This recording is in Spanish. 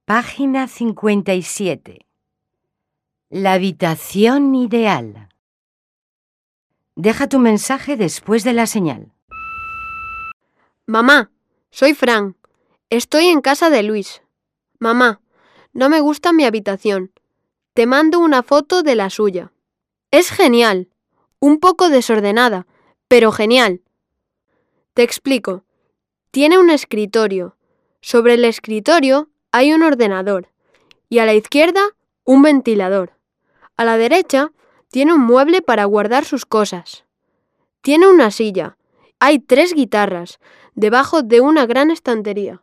Página 57. La habitación ideal. Deja tu mensaje después de la señal. Mamá, soy Fran. Estoy en casa de Luis. Mamá, no me gusta mi habitación. Te mando una foto de la suya. Es genial. Un poco desordenada, pero genial. Te explico. Tiene un escritorio. Sobre el escritorio hay un ordenador y a la izquierda un ventilador. A la derecha tiene un mueble para guardar sus cosas. Tiene una silla. Hay 3 guitarras debajo de una gran estantería.